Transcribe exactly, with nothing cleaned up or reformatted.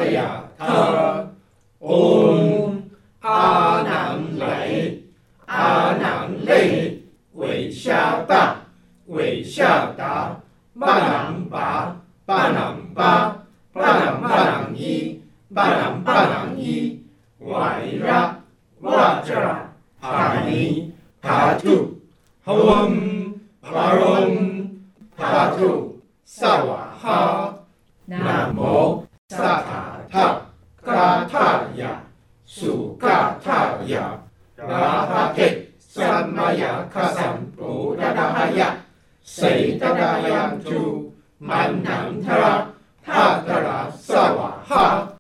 ยะทะ嗡阿南雷阿南雷韦夏大韦夏达巴南拔巴南巴巴南巴南伊巴南巴南伊瓦拉瓦扎帕尼帕图哈嗡帕隆帕图萨瓦哈那摩萨塔塔嘎塔雅สุกาทายะราหะเกสัมมายะคสัมปุระดาหยะเสตดายังจูมันนันทระทาตระสวะหะ